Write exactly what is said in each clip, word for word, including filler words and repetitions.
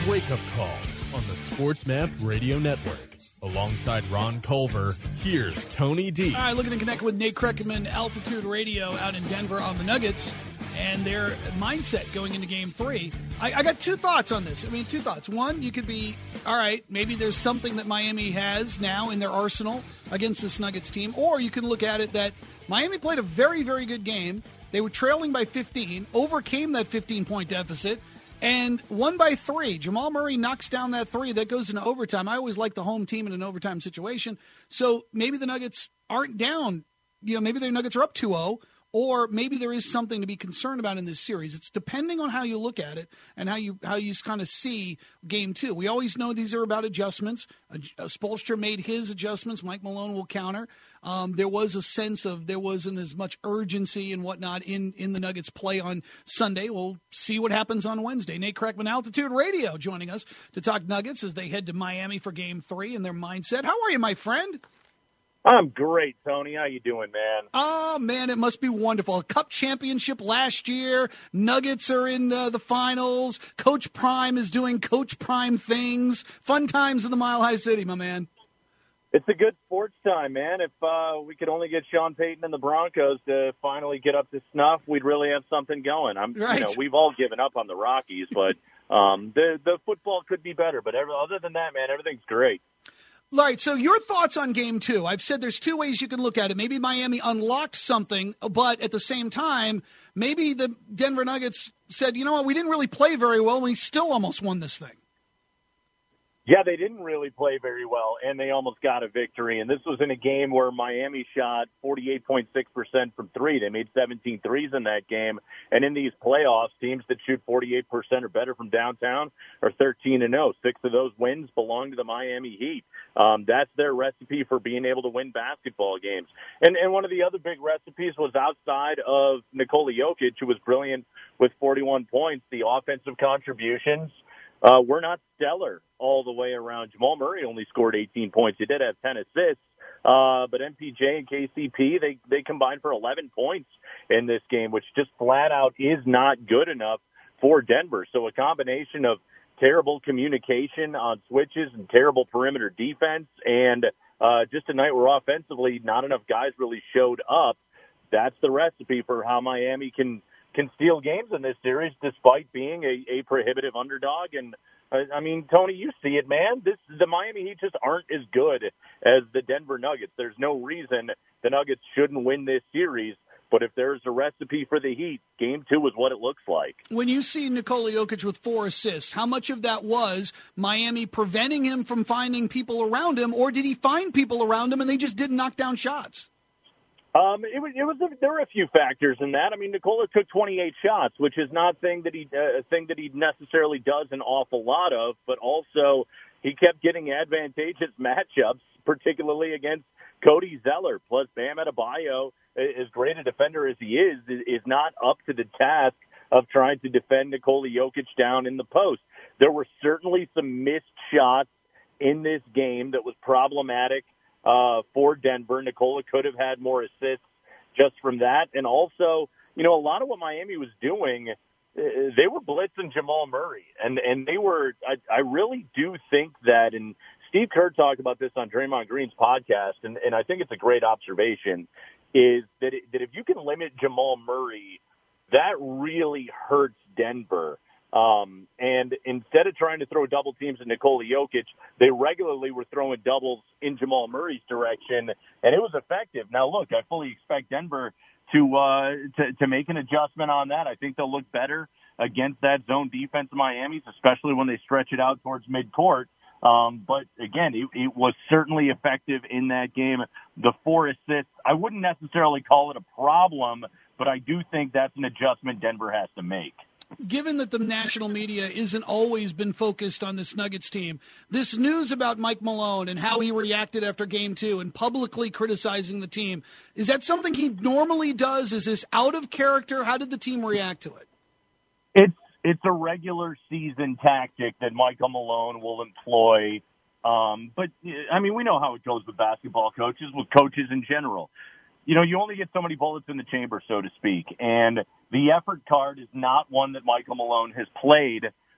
Wake Up Call on the Sports Map Radio Network. Alongside Ron Culver, here's Tony D. All right, looking to connect with Nate Kreckman, Altitude Radio out in Denver on the Nuggets and their mindset going into game three. I, I got two thoughts on this. I mean, two thoughts. One, you could be, all right, maybe there's something that Miami has now in their arsenal against this Nuggets team. Or you can look at it that Miami played a very, very good game. They were trailing by fifteen, overcame that fifteen-point deficit, and won by three. Jamal Murray knocks down that three. That goes into overtime. I always like the home team in an overtime situation. So maybe the Nuggets aren't down. You know, maybe the Nuggets are up two oh, or maybe there is something to be concerned about in this series. It's depending on how you look at it and how you how you kind of see game two. We always know these are about adjustments. Uh, Spoelstra made his adjustments. Mike Malone will counter. Um, there was a sense of there wasn't as much urgency and whatnot in, in the Nuggets play on Sunday. We'll see what happens on Wednesday. Nate Kreckman, Altitude Radio, joining us to talk Nuggets as they head to Miami for game three and their mindset. How are you, my friend? I'm great, Tony. How you doing, man? Oh, man, it must be wonderful. A Cup championship last year. Nuggets are in uh, the finals. Coach Prime is doing Coach Prime things. Fun times in the Mile High City, my man. It's a good sports time, man. If uh, we could only get Sean Payton and the Broncos to finally get up to snuff, we'd really have something going. I'm, right. you know, we've all given up on the Rockies, but um, the the football could be better. But every, other than that, man, everything's great. All right, so your thoughts on game two. I've said there's two ways you can look at it. Maybe Miami unlocked something, but at the same time, maybe the Denver Nuggets said, you know what, we didn't really play very well, and we still almost won this thing. Yeah, they didn't really play very well, and they almost got a victory. And this was in a game where Miami shot forty-eight point six percent from three. They made seventeen threes in that game. And in these playoffs, teams that shoot forty-eight percent or better from downtown are thirteen and oh. Six of those wins belong to the Miami Heat. Um, that's their recipe for being able to win basketball games. And, and one of the other big recipes was outside of Nikola Jokic, who was brilliant with forty-one points, the offensive contributions Uh, we're not stellar all the way around. Jamal Murray only scored eighteen points. He did have ten assists, uh, but M P J and K C P, they, they combined for eleven points in this game, which just flat out is not good enough for Denver. So a combination of terrible communication on switches and terrible perimeter defense and uh, just a night where offensively not enough guys really showed up. That's the recipe for how Miami can can steal games in this series despite being a, a prohibitive underdog. And, uh, I mean, Tony, you see it, man. This The Miami Heat just aren't as good as the Denver Nuggets. There's no reason the Nuggets shouldn't win this series. But if there's a recipe for the Heat, game two is what it looks like. When you see Nikola Jokic with four assists, how much of that was Miami preventing him from finding people around him, or did he find people around him and they just didn't knock down shots? Um, it was, it was, a, there were a few factors in that. I mean, Nikola took twenty-eight shots, which is not thing that he, uh, a thing that he necessarily does an awful lot of, but also he kept getting advantageous matchups, particularly against Cody Zeller. Plus, Bam Adebayo, as great a defender as he is, is not up to the task of trying to defend Nikola Jokic down in the post. There were certainly some missed shots in this game that was problematic Uh, for Denver. Nikola could have had more assists just from that. And also, you know, a lot of what Miami was doing, uh, they were blitzing Jamal Murray. And, and they were, I, I really do think that, and Steve Kerr talked about this on Draymond Green's podcast, and, and I think it's a great observation, is that, it, that if you can limit Jamal Murray, that really hurts Denver. Um, and instead of trying to throw double teams at Nikola Jokic, they regularly were throwing doubles in Jamal Murray's direction, and it was effective. Now, look, I fully expect Denver to, uh, to, to make an adjustment on that. I think they'll look better against that zone defense of Miami's, especially when they stretch it out towards midcourt. Um, but again, it, it was certainly effective in that game. The four assists, I wouldn't necessarily call it a problem, but I do think that's an adjustment Denver has to make. Given that the national media isn't always been focused on this Nuggets team, this news about Mike Malone and how he reacted after game two and publicly criticizing the team, is that something he normally does? Is this out of character? How did the team react to it? It's it's a regular season tactic that Michael Malone will employ. Um, but, I mean, we know how it goes with basketball coaches, with coaches in general. You know, you only get so many bullets in the chamber, so to speak. And the effort card is not one that Michael Malone has played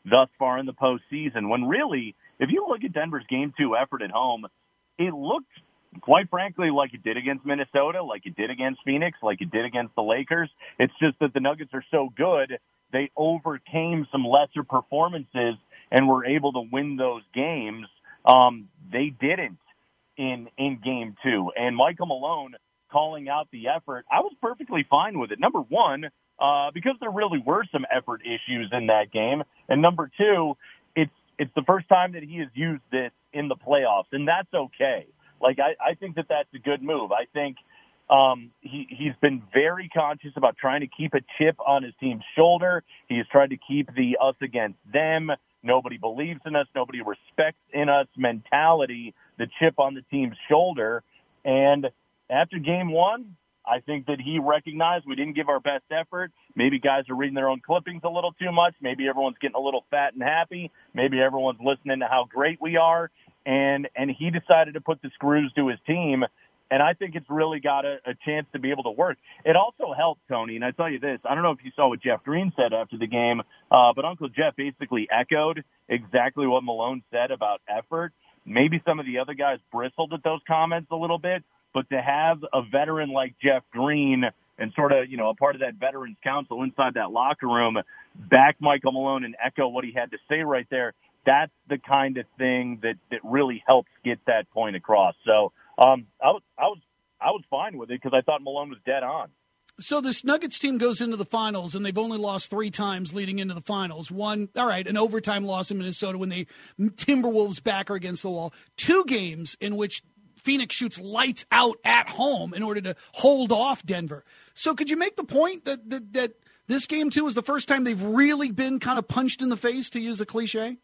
thus far in the postseason. When really, if you look at Denver's game two effort at home, it looked, quite frankly, like it did against Minnesota, like it did against Phoenix, like it did against the Lakers. It's just that the Nuggets are so good, they overcame some lesser performances and were able to win those games. Um, they didn't in in game two. And Michael Malone calling out the effort, I was perfectly fine with it. Number one, uh, because there really were some effort issues in that game. And number two, it's it's the first time that he has used this in the playoffs, and that's okay. Like, I, I think that that's a good move. I think um, he, he's been very conscious about trying to keep a chip on his team's shoulder. He has tried to keep the us against them, nobody believes in us, nobody respects in us mentality, the chip on the team's shoulder. And after game one, I think that he recognized we didn't give our best effort. Maybe guys are reading their own clippings a little too much. Maybe everyone's getting a little fat and happy. Maybe everyone's listening to how great we are. And and he decided to put the screws to his team. And I think it's really got a, a chance to be able to work. It also helped, Tony, and I tell you this, I don't know if you saw what Jeff Green said after the game, uh, but Uncle Jeff basically echoed exactly what Malone said about effort. Maybe some of the other guys bristled at those comments a little bit, but to have a veteran like Jeff Green and sort of, you know, a part of that Veterans Council inside that locker room back Michael Malone and echo what he had to say right there, that's the kind of thing that, that really helps get that point across. So um, I was I was I was fine with it because I thought Malone was dead on. So this Nuggets team goes into the finals, and they've only lost three times leading into the finals. One, all right, an overtime loss in Minnesota when the Timberwolves back are against the wall. Two games in which Phoenix shoots lights out at home in order to hold off Denver. So could you make the point that that, that this game, too, is the first time they've really been kind of punched in the face, to use a cliche?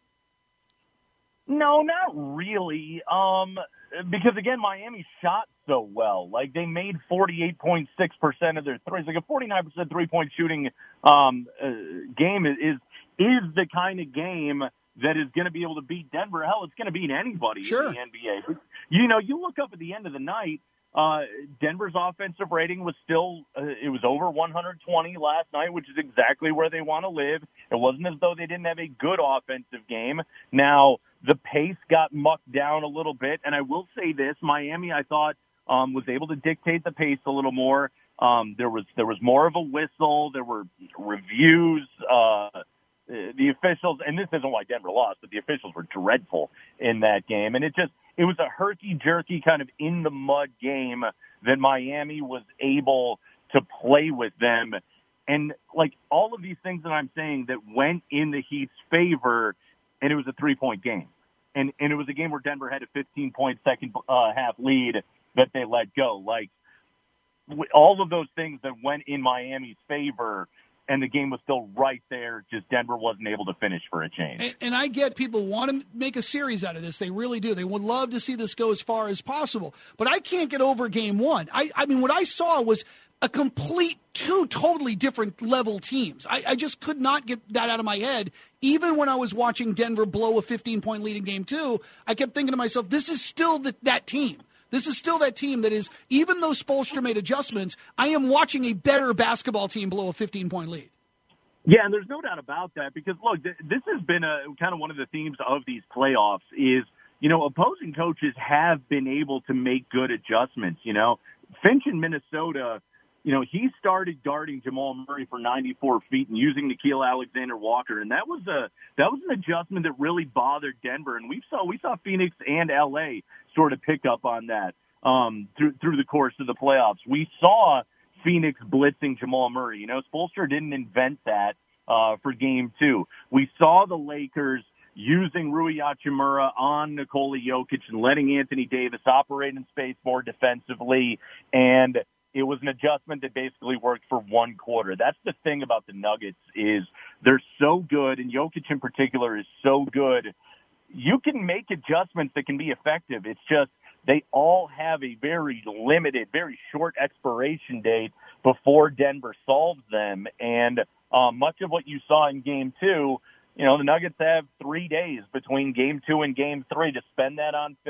No, not really. Um, because, again, Miami shot so well. Like, they made forty-eight point six percent of their threes. Like, a forty-nine percent three-point shooting um, uh, game is is the kind of game that is going to be able to beat Denver. Hell, it's going to beat anybody sure. in the N B A. But, you know, you look up at the end of the night, uh, Denver's offensive rating was still, uh, it was over one hundred twenty last night, which is exactly where they want to live. It wasn't as though they didn't have a good offensive game. Now, the pace got mucked down a little bit, and I will say this, Miami, I thought, um, was able to dictate the pace a little more. Um, there was there was more of a whistle. There were reviews. Uh, the officials, and this isn't why Denver lost, but the officials were dreadful in that game. And it just, it was a herky-jerky kind of in-the-mud game that Miami was able to play with them. And, like, all of these things that I'm saying that went in the Heat's favor, and it was a three-point game. And and it was a game where Denver had a fifteen-point second uh, half lead that they let go. Like, all of those things that went in Miami's favor, and the game was still right there, just Denver wasn't able to finish for a change. And, and I get people want to make a series out of this. They really do. They would love to see this go as far as possible. But I can't get over game one. I, I mean, what I saw was a complete two totally different level teams. I, I just could not get that out of my head. Even when I was watching Denver blow a fifteen-point lead in game two, I kept thinking to myself, this is still the, that team. This is still that team that is, even though Spoelstra made adjustments, I am watching a better basketball team blow a fifteen-point lead. Yeah, and there's no doubt about that because, look, th- this has been a kind of one of the themes of these playoffs is, you know, opposing coaches have been able to make good adjustments. You know, Finch in Minnesota, you know, he started guarding Jamal Murray for ninety-four feet and using Nickeil Alexander-Walker, and that was a that was an adjustment that really bothered Denver. And we saw we saw Phoenix and L A sort of pick up on that um, through through the course of the playoffs. We saw Phoenix blitzing Jamal Murray. You know, Spoelstra didn't invent that uh, for game two. We saw the Lakers using Rui Hachimura on Nikola Jokic and letting Anthony Davis operate in space more defensively, and it was an adjustment that basically worked for one quarter. That's the thing about the Nuggets is they're so good, and Jokic in particular is so good. You can make adjustments that can be effective. It's just they all have a very limited, very short expiration date before Denver solves them. And um, much of what you saw in game two, you know, the Nuggets have three days between game two and game three to spend that on film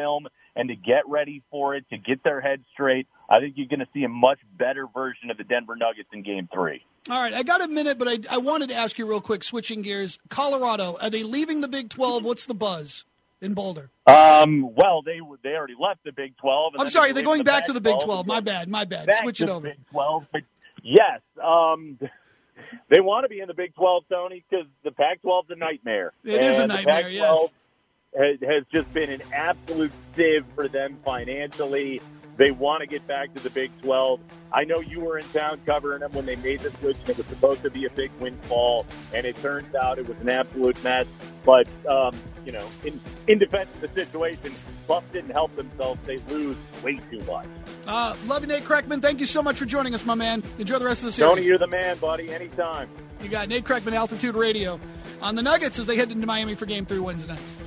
and to get ready for it, to get their heads straight, I think you're going to see a much better version of the Denver Nuggets in Game three. All right, I got a minute, but I, I wanted to ask you real quick, switching gears. Colorado, are they leaving the Big twelve? What's the buzz in Boulder? Um, well, they they already left the Big twelve. And I'm sorry, they're going the back to the Big twelve. My bad, my bad. Switch it over. Big twelve, but yes, um, they want to be in the Big twelve, Tony, because the Pac twelve is a nightmare. It and is a nightmare, the Pac yes. Has, has just been an absolute sieve for them financially. They want to get back to the Big twelve. I know you were in town covering them when they made the switch, and it was supposed to be a big windfall, and it turns out it was an absolute mess. But, um, you know, in, in defense of the situation, Buff didn't help themselves. They lose way too much. Uh, love you, Nate Kreckman. Thank you so much for joining us, my man. Enjoy the rest of the series. Tony, you're the man, buddy. Anytime. You got Nate Kreckman, Altitude Radio, on the Nuggets as they head into Miami for Game three Wednesday night.